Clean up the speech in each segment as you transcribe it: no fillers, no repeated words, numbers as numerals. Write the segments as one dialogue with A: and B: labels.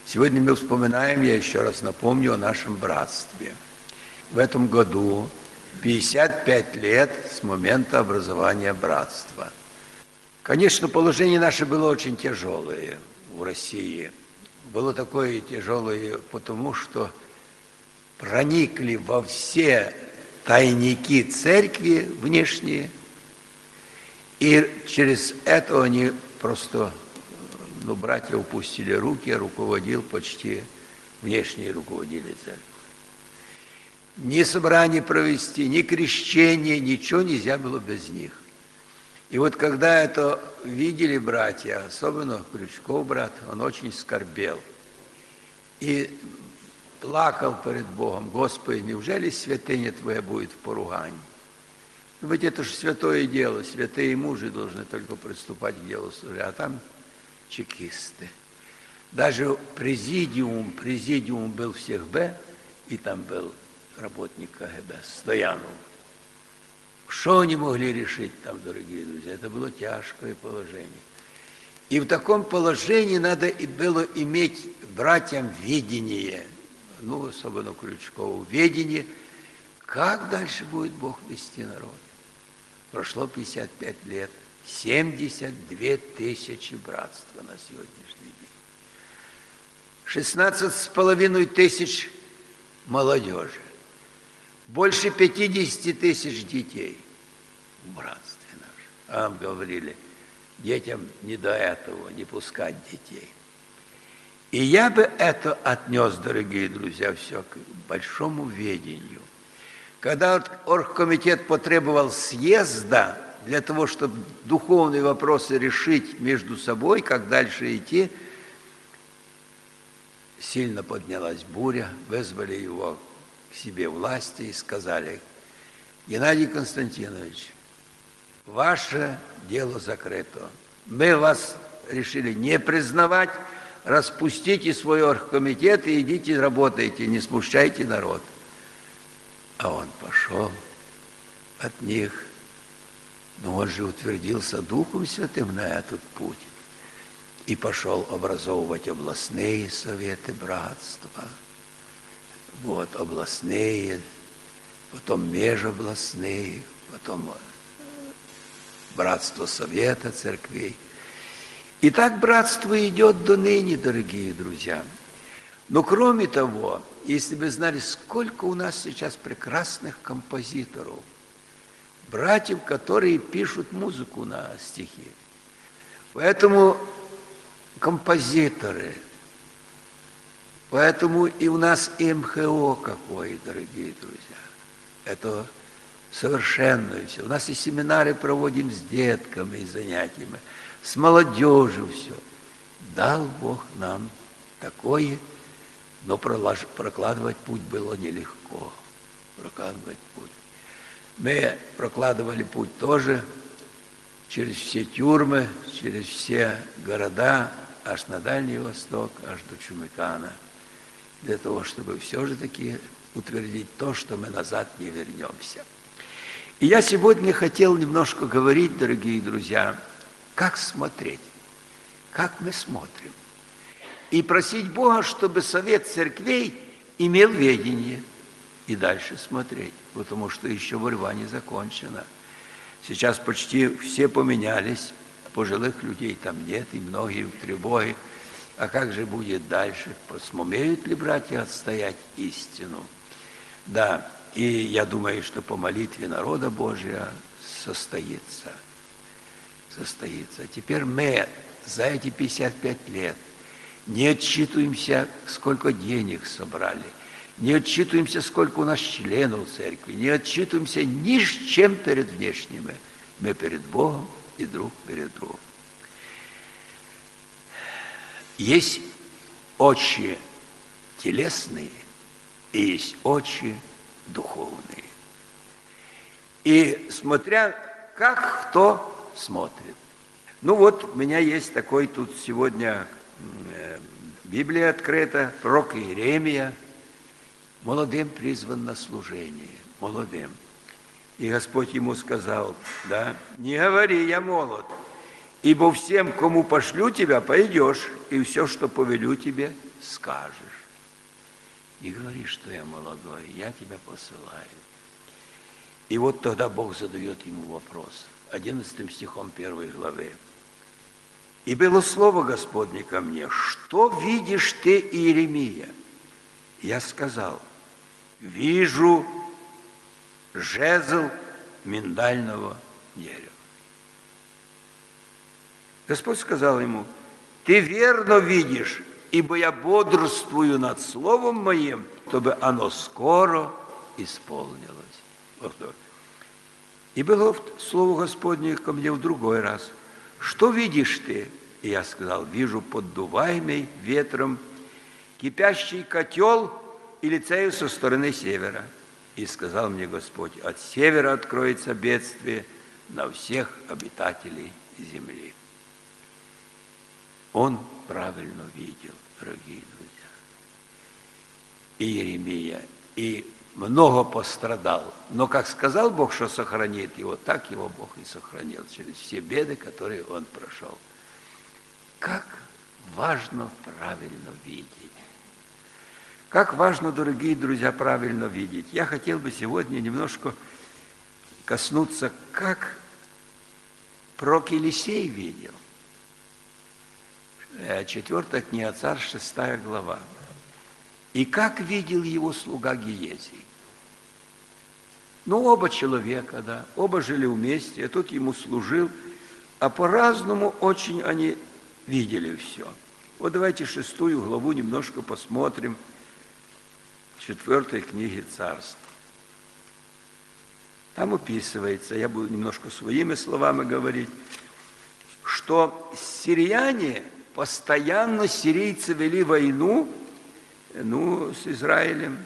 A: Сегодня мы вспоминаем, я еще раз напомню, о нашем братстве. В этом году 55 лет с момента образования братства. Конечно, положение наше было очень тяжелое в России. Было такое тяжелое, потому что проникли во все тайники церкви внешние, и через это они просто, братья упустили руки, руководил почти внешний руководитель церкви. Ни собрание провести, ни крещение, ничего нельзя было без них. И вот когда это видели братья, особенно Крючков брат, он очень скорбел. И плакал перед Богом: Господи, неужели святыня Твоя будет в поругании? Ведь это же святое дело, святые мужи должны только приступать к делу служения, а там чекисты. Даже президиум был всех Б, и там был работник КГБ, Стоянов. Что они могли решить там, дорогие друзья? Это было тяжкое положение. И в таком положении надо было иметь братьям видение, особенно Крючкову, видение, как дальше будет Бог вести народ. Прошло 55 лет, 72 тысячи братства на сегодняшний день. 16,5 тысяч молодежи. Больше 50 тысяч детей в братстве нашем. А нам говорили, детям не до этого, не пускать детей. И я бы это отнес, дорогие друзья, все к большому ведению. Когда оргкомитет потребовал съезда для того, чтобы духовные вопросы решить между собой, как дальше идти, сильно поднялась буря, вызвали его к себе власти и сказали: Геннадий Константинович, ваше дело закрыто. Мы вас решили не признавать, распустите свой оргкомитет и идите работайте, не смущайте народ. А он пошел от них, но он же утвердился Духом Святым на этот путь и пошел образовывать областные советы братства. Вот, областные, потом межобластные, потом братство совета церквей. И так братство идет до ныне, дорогие друзья. Но кроме того, если вы знали, сколько у нас сейчас прекрасных композиторов, братьев, которые пишут музыку на стихи. Поэтому композиторы, поэтому и у нас и МХО какой, дорогие друзья. Это совершенно все. У нас и семинары проводим с детками, и занятиями, с молодежью все. Дал Бог нам такое, но прокладывать путь было нелегко. Прокладывать путь. Мы прокладывали путь тоже через все тюрьмы, через все города, аж на Дальний Восток, аж до Чумыкана, для того, чтобы все же таки утвердить то, что мы назад не вернемся. И я сегодня хотел немножко говорить, дорогие друзья, как смотреть, как мы смотрим. И просить Бога, чтобы совет церквей имел ведение и дальше смотреть, потому что еще борьба не закончена. Сейчас почти все поменялись, пожилых людей там нет, и многие в тревоге. А как же будет дальше? Смеют ли братья отстоять истину? Да, и я думаю, что по молитве народа Божия состоится. Теперь мы за эти 55 лет не отчитываемся, сколько денег собрали, не отчитываемся, сколько у нас членов церкви, не отчитываемся ни с чем перед внешними. Мы перед Богом и друг перед другом. Есть очи телесные и есть очи духовные. И смотря как кто смотрит. Вот у меня есть такой тут сегодня Библия открыта, пророк Иеремия, молодым призван на служение, молодым. И Господь ему сказал, да, не говори, я молод, ибо всем, кому пошлю тебя, пойдешь, и все, что повелю тебе, скажешь. Не говори, что я молодой, я тебя посылаю. И вот тогда Бог задает ему вопрос, 11 стихом 1 главы. «И было слово Господне ко мне, что видишь ты, Иеремия?» Я сказал, вижу жезл миндального дерева. Господь сказал ему, ты верно видишь, ибо я бодрствую над словом моим, чтобы оно скоро исполнилось. И было слово Господне ко мне в другой раз. Что видишь ты? И я сказал, вижу поддуваемый ветром кипящий котел и лицею со стороны севера. И сказал мне Господь, от севера откроется бедствие на всех обитателей земли. Он правильно видел, дорогие друзья. И Иеремия, и много пострадал. Но как сказал Бог, что сохранит его, так его Бог и сохранил через все беды, которые он прошел. Как важно правильно видеть. Как важно, дорогие друзья, правильно видеть. Я хотел бы сегодня немножко коснуться, как пророк Елисей видел. 4 книга Царств, 6 глава. И как видел его слуга Гиезий. Ну, оба человека, да, оба жили вместе, а тот ему служил, а по-разному очень они видели все. Вот давайте 6 главу немножко посмотрим, 4 книги Царств. Там описывается, я буду немножко своими словами говорить, что сирияне, постоянно сирийцы вели войну, с Израилем,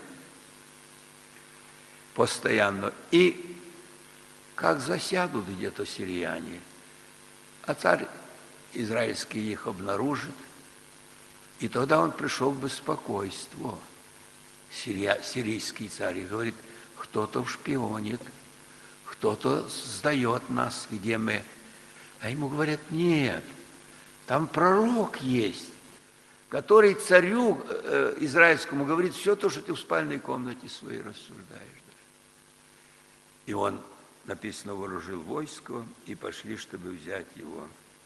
A: постоянно. И как засядут где-то сирияне, а царь израильский их обнаружит, и тогда он пришел в беспокойство, сирийский царь, и говорит, кто-то шпионит, кто-то сдает нас, где мы. А ему говорят, нет, там пророк есть, который царю израильскому говорит все то, что ты в спальной комнате своей рассуждаешь. И он, написано, вооружил войско, и пошли, чтобы взять его.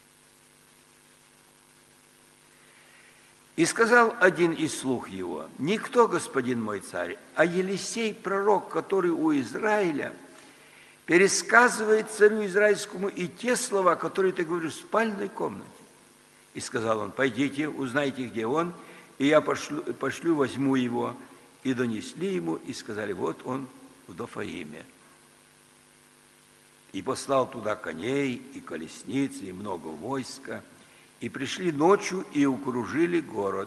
A: И сказал один из слуг его, никто, господин мой царь, а Елисей, пророк, который у Израиля, пересказывает царю израильскому и те слова, которые ты говоришь в спальной комнате. И сказал он, пойдите, узнайте, где он, и я пошлю, возьму его. И донесли ему, и сказали, вот он в Дофаиме. И послал туда коней, и колесницы, и много войска. И пришли ночью, и окружили город.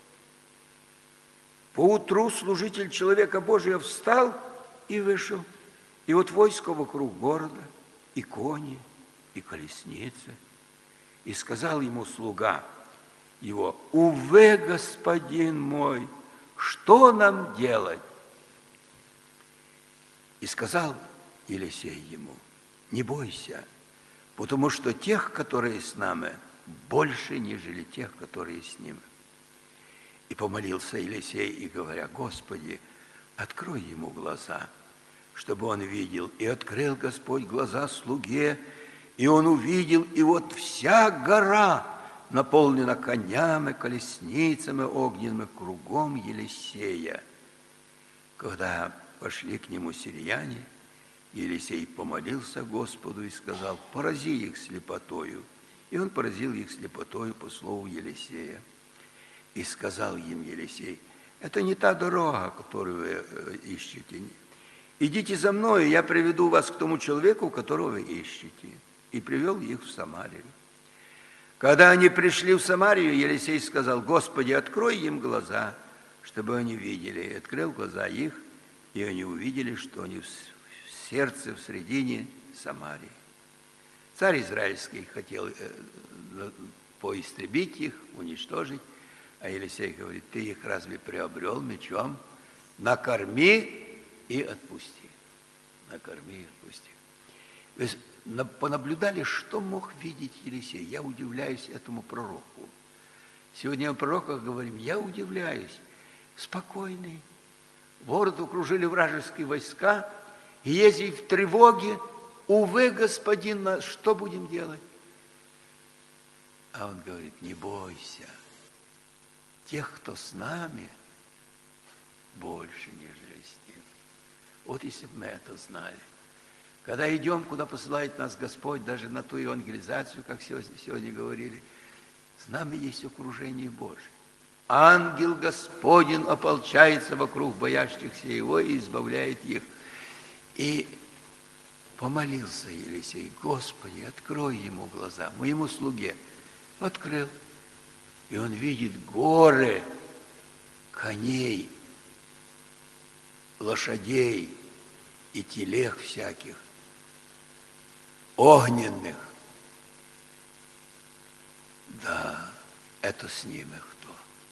A: Поутру служитель человека Божия встал и вышел. И вот войско вокруг города, и кони, и колесницы. И сказал ему слуга его, уве, господин мой, что нам делать? И сказал Елисей ему, не бойся, потому что тех, которые с нами, больше, нежели тех, которые с ним. И помолился Елисей, и говоря, Господи, открой ему глаза, чтобы он видел. И открыл Господь глаза слуге, и он увидел, и вот вся гора наполнена конями, колесницами огненными кругом Елисея. Когда пошли к нему сирияне, Елисей помолился Господу и сказал, порази их слепотою. И он поразил их слепотою по слову Елисея. И сказал им Елисей, это не та дорога, которую вы ищете. Идите за мной, и я приведу вас к тому человеку, которого вы ищете. И привел их в Самарию. Когда они пришли в Самарию, Елисей сказал, Господи, открой им глаза, чтобы они видели. И открыл глаза их, и они увидели, что они в сердце, в середине Самарии. Царь израильский хотел поистребить их, уничтожить, а Елисей говорит, ты их разве приобрел мечом? Накорми и отпусти. Накорми и отпусти. понаблюдали, что мог видеть Елисей. Я удивляюсь этому пророку. Сегодня о пророках говорим, я удивляюсь. Спокойный. Город окружили вражеские войска, и Езий в тревоге. Увы, господин, что будем делать? А он говорит, не бойся. Тех, кто с нами, больше, нежели с ним. Вот если бы мы это знали. Когда идем, куда посылает нас Господь, даже на ту евангелизацию, как сегодня говорили, с нами есть окружение Божие. Ангел Господень ополчается вокруг боящихся Его и избавляет их. И помолился Елисей, Господи, открой ему глаза, моему слуге. Открыл. И он видит горы коней, лошадей и телег всяких, огненных. Да, это с ними кто.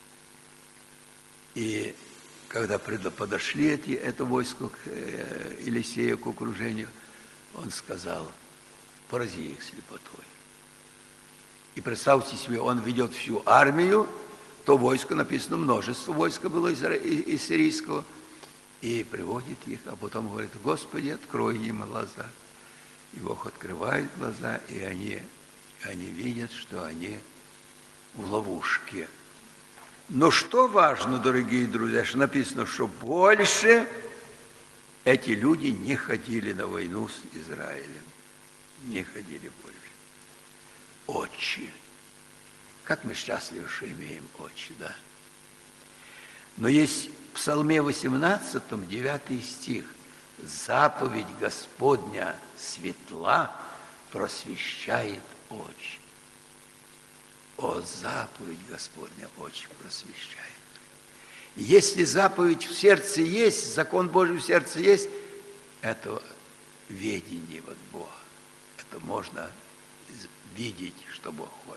A: И когда подошли это войско к Елисею, к окружению, он сказал, порази их слепотой. И представьте себе, он ведет всю армию, то войско, написано, множество войска было из сирийского, и приводит их, а потом говорит, Господи, открой им глаза. И Бог открывает глаза, и они видят, что они в ловушке. Но что важно, дорогие друзья, что написано, что больше эти люди не ходили на войну с Израилем. Не ходили больше. Отче. Как мы счастливы, что имеем отче, да? Но есть в Псалме 18, 9 стих. Заповедь Господня светла просвещает очи. О, заповедь Господня очи просвещает. Если заповедь в сердце есть, закон Божий в сердце есть, это ведение от Бога. Это можно видеть, что Бог хочет.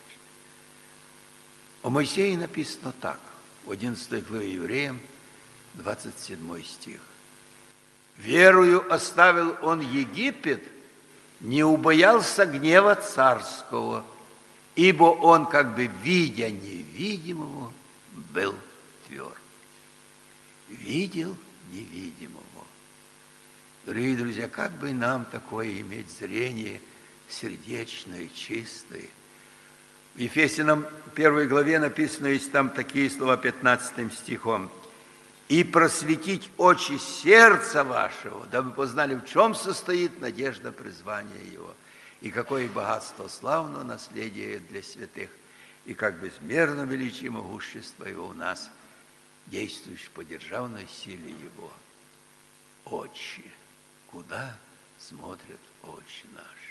A: О Моисее написано так, в 11 главе Евреям, 27 стих. «Верою оставил он Египет, не убоялся гнева царского, ибо он, как бы видя невидимого, был тверд». Видел невидимого. Дорогие друзья, как бы нам такое иметь зрение сердечное, чистое? В Ефесянам 1 главе написано, есть там такие слова 15 стихом. «И просветить очи сердца вашего, дабы познали, в чем состоит надежда призвания Его, и какое богатство славного наследия для святых, и как безмерно величие могущества Его у нас, действующих по державной силе Его». Очи. Куда смотрят очи наши?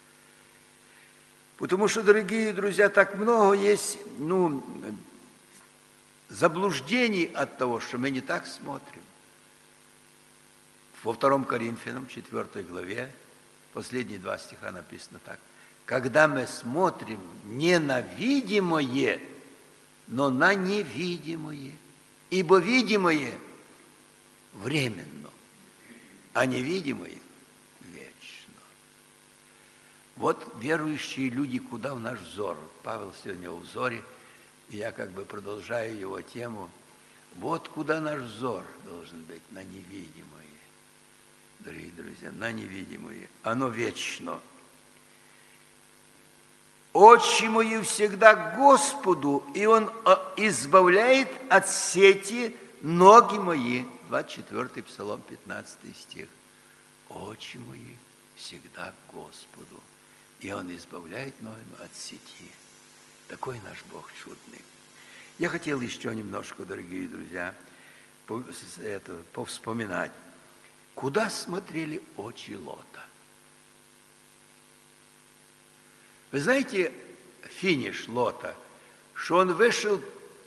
A: Потому что, дорогие друзья, так много есть, заблуждений от того, что мы не так смотрим. Во 2 Коринфянам, 4 главе, последние 2 стиха написано так. Когда мы смотрим не на видимое, но на невидимое. Ибо видимое временно, а невидимое вечно. Вот верующие люди, куда в наш взор? Павел сегодня в взоре, и я как бы продолжаю его тему. Вот куда наш взор должен быть, на невидимое. Дорогие друзья, на невидимое. Оно вечно. Очи мои всегда к Господу, и Он избавляет от сети ноги мои. 24 Псалом, 15 стих. Очи мои всегда к Господу, и Он избавляет ноги от сети. Такой наш Бог чудный. Я хотел еще немножко, дорогие друзья, повспоминать. Куда смотрели очи Лота? Вы знаете, финиш Лота, что он вышел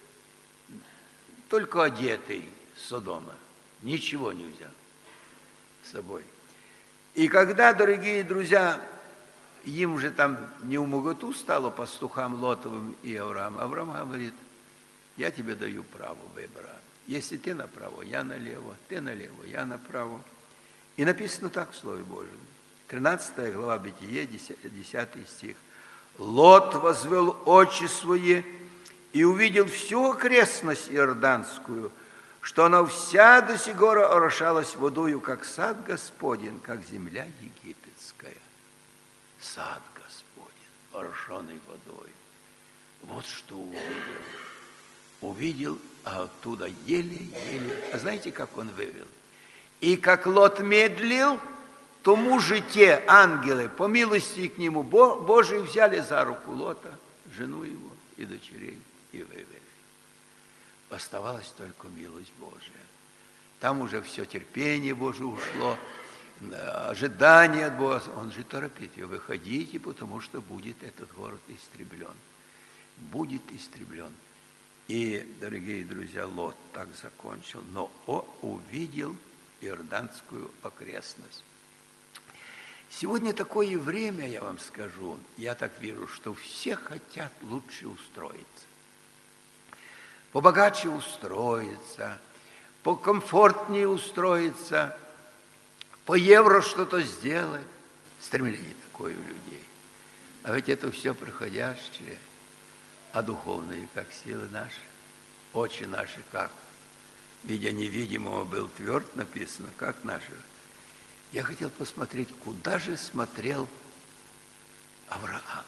A: только одетый с Содома, ничего не взял с собой. И когда, дорогие друзья, им уже там не умоготу стало пастухам Лотовым и Авраам, Авраам говорит, я тебе даю право выбора. Если ты направо, я налево, ты налево, я направо. И написано так в Слове Божьем. 13 глава Бытие, 10 стих. Лот возвел очи свои и увидел всю окрестность Иорданскую, что она вся до сих гора орошалась водою, как сад Господень, как земля египетская. Сад Господень, орошенный водой. Вот что увидел. Увидел, а оттуда еле-еле. А знаете, как он вывел? И как Лот медлил, тому же те ангелы, по милости к нему Божией, взяли за руку Лота, жену его и дочерей, и вывели. Оставалась только милость Божия. Там уже все терпение Божие ушло, ожидание от Бога. Он же торопит ее: выходите, потому что будет этот город истреблен. Будет истреблен. И, дорогие друзья, Лот так закончил, но увидел Иорданскую окрестность. Сегодня такое время, я вам скажу, я так вижу, что все хотят лучше устроиться. Побогаче устроиться, покомфортнее устроиться, по евро что-то сделать. Стремление такое у людей. А ведь это все проходящее, а духовные, как силы наши, очи наши, как, видя невидимого, был тверд, написано, как наши. Я хотел посмотреть, куда же смотрел Авраам.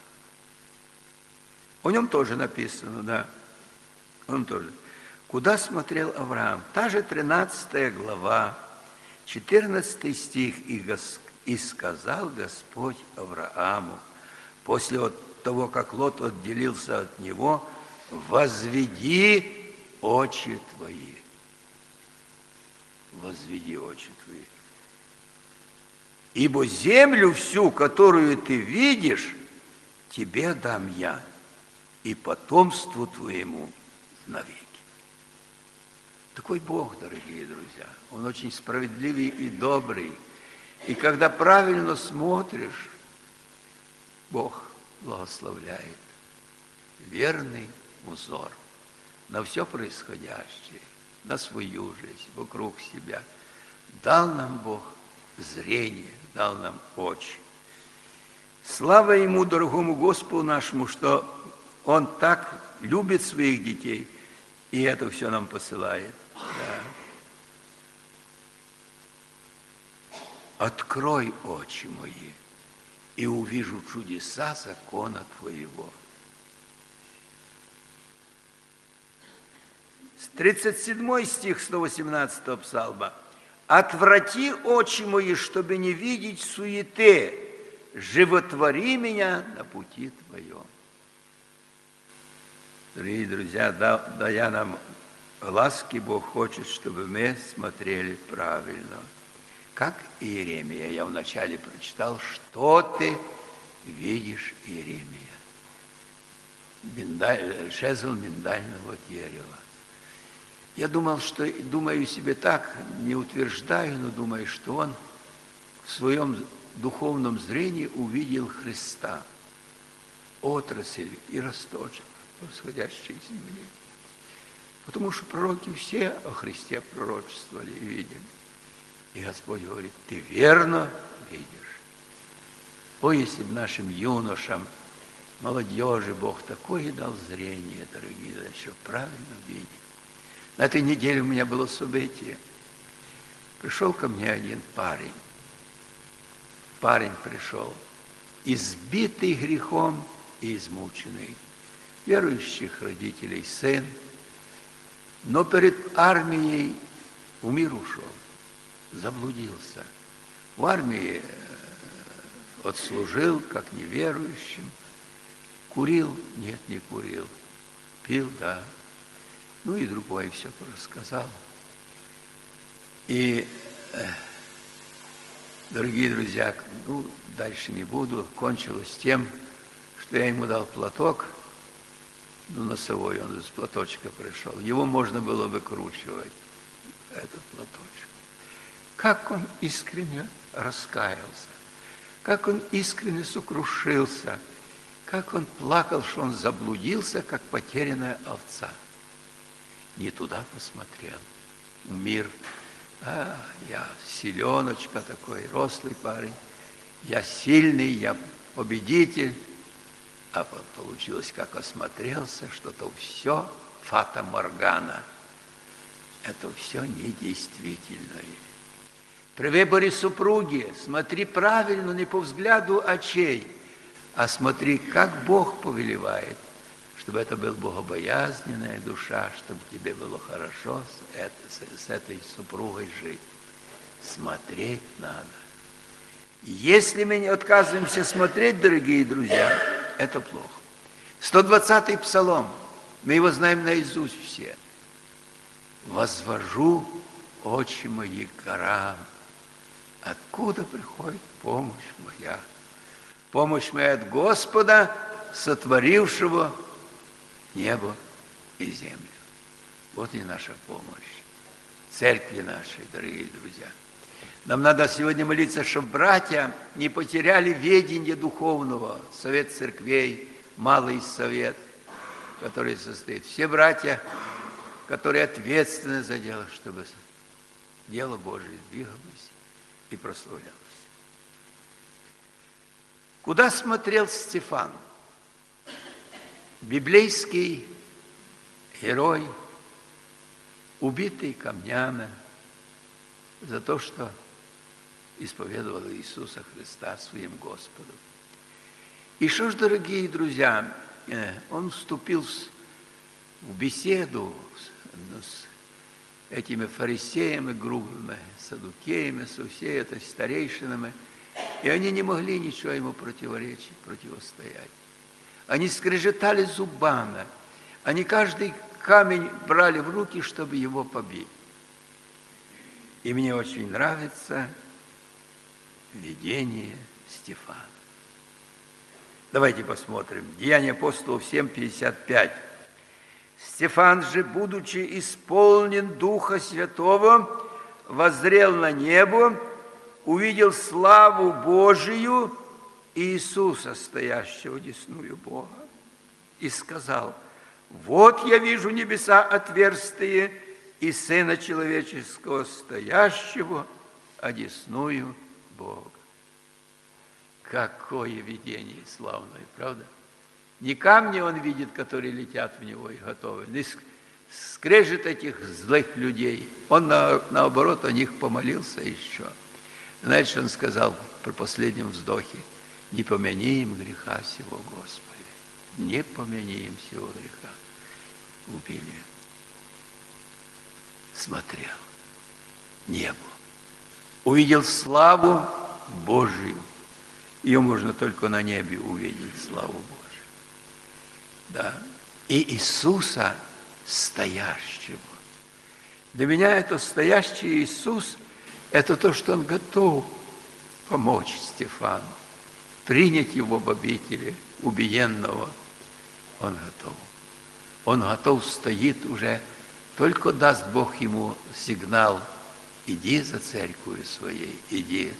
A: О нем тоже написано, да. Он тоже. Куда смотрел Авраам? Та же 13 глава, 14 стих. «И сказал Господь Аврааму, после того, как Лот отделился от него, возведи очи твои». Возведи очи твои. «Ибо землю всю, которую ты видишь, тебе дам я, и потомству твоему навеки». Такой Бог, дорогие друзья. Он очень справедливый и добрый. И когда правильно смотришь, Бог благословляет. Верный узор на все происходящее, на свою жизнь, вокруг себя. Дал нам Бог зрение, дал нам очи. Слава Ему, дорогому Господу нашему, что Он так любит своих детей, и это все нам посылает. Да. «Открой очи мои, и увижу чудеса закона Твоего». С 37 стих 118 псалма. «Отврати очи мои, чтобы не видеть суеты, животвори меня на пути Твоем». Дорогие друзья, дая нам ласки, Бог хочет, чтобы мы смотрели правильно. Как Иеремия, я вначале прочитал, что ты видишь, Иеремия? Жезл миндального дерева. Я думаю себе так, не утверждаю, но думаю, что он в своем духовном зрении увидел Христа, отрасль и росточек, восходящий к земле. Потому что пророки все о Христе пророчествовали и видели. И Господь говорит: ты верно видишь. О, если бы нашим юношам, молодежи Бог такое дал зрение, дорогие, чтобы правильно видеть. На этой неделе у меня было событие. Пришел ко мне один парень. Парень пришел, избитый грехом и измученный. Верующих родителей сын, но перед армией в мир ушел, заблудился. В армии отслужил, как неверующим. Курил? Нет, не курил. Пил? Да. Ну и другое все рассказал. И, дорогие друзья, дальше не буду. Кончилось тем, что я ему дал платок, носовой, он из платочка пришел. Его можно было выкручивать, этот платочек. Как он искренне раскаялся, как он искренне сокрушился, как он плакал, что он заблудился, как потерянная овца. Не туда посмотрел. Мир. Я селеночка такой, рослый парень. я сильный, я победитель. А получилось, как осмотрелся, что-то все фата-моргана. Это все недействительное. При выборе супруги смотри правильно, не по взгляду очей, а смотри, как Бог повелевает, чтобы это была богобоязненная душа, чтобы тебе было хорошо с этой супругой жить. Смотреть надо. Если мы не отказываемся смотреть, дорогие друзья, это плохо. 120-й псалом, мы его знаем наизусть все. «Возвожу очи мои к горам, откуда приходит помощь моя? Помощь моя от Господа, сотворившего небо и землю». Вот и наша помощь. Церкви нашей, дорогие друзья. Нам надо сегодня молиться, чтобы братья не потеряли ведение духовного. Совет церквей, малый совет, который состоит. Все братья, которые ответственны за дело, чтобы дело Божие двигалось и прославлялось. Куда смотрел Стефан? Библейский герой, убитый камнями за то, что исповедовал Иисуса Христа своим Господом. И что ж, дорогие друзья, он вступил в беседу с этими фарисеями грубыми, саддукеями, со всей этой старейшинами, и они не могли ничего ему противоречить, противостоять. Они скрежетали зубами, они каждый камень брали в руки, чтобы его побить. И мне очень нравится видение Стефана. Давайте посмотрим. Деяния апостолов 7:55. Стефан же, будучи исполнен Духа Святого, воззрел на небо, увидел славу Божию и Иисуса, стоящего одесную Бога, и сказал: «Вот я вижу небеса отверстые, и Сына Человеческого, стоящего одесную Бога». Какое видение славное, правда? Не камни он видит, которые летят в него и готовы, не скрежет этих злых людей. Он, наоборот, о них помолился еще. Знаете, что он сказал при последнем вздохе? «Не помяни им греха сего, Господи, не помяни им сего греха». Убили. Смотрел небо, увидел славу Божию. Ее можно только на небе увидеть, славу Божию. Да. И Иисуса стоящего. Для меня это стоящий Иисус, это то, что Он готов помочь Стефану, принять его в обители убиенного. Он готов. Он готов, стоит уже, только даст Бог ему сигнал: иди за церковью своей, иди,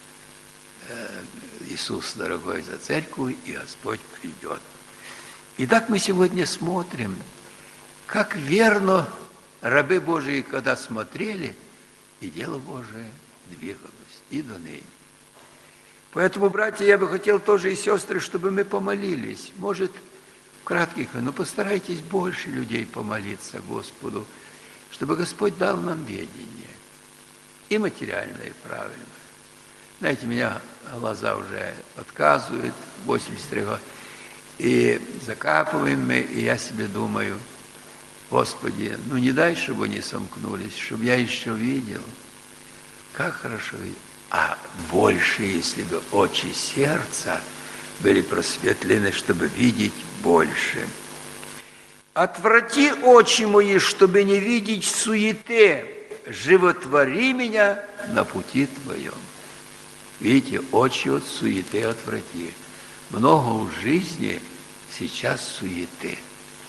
A: Иисус, дорогой, за церковью, и Господь придет. Итак, мы сегодня смотрим, как верно рабы Божии, когда смотрели, и дело Божие двигалось и до ныне. Поэтому, братья, я бы хотел тоже, и сестры, чтобы мы помолились. Может, кратких, но постарайтесь больше людей помолиться Господу, чтобы Господь дал нам ведение, и материальное, и правильное. Знаете, меня глаза уже отказывают, 83 года, и закапываем мы, и я себе думаю: Господи, ну не дай, чтобы они сомкнулись, чтобы я еще видел. Как хорошо видел. А больше, если бы очи сердца были просветлены, чтобы видеть больше. «Отврати очи мои, чтобы не видеть суеты, животвори меня на пути Твоем». Видите, очи от суеты отврати. Много в жизни сейчас суеты.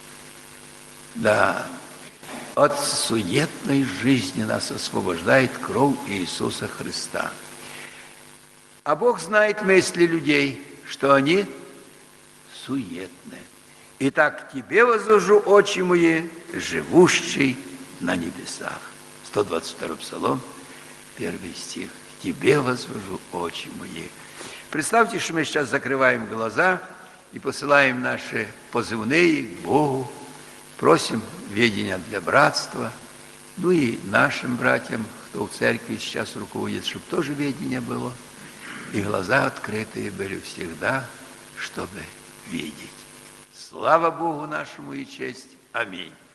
A: Да, от суетной жизни нас освобождает кровь Иисуса Христа. А Бог знает мысли людей, что они суетны. Итак, Тебе возложу очи мои, живущий на небесах. 122 Псалом, 1 стих. Тебе возложу очи мои. Представьте, что мы сейчас закрываем глаза и посылаем наши позывные к Богу, просим ведения для братства, ну и нашим братьям, кто в церкви сейчас руководит, чтобы тоже ведение было, и глаза открытые были всегда, чтобы видеть. Слава Богу нашему и честь. Аминь.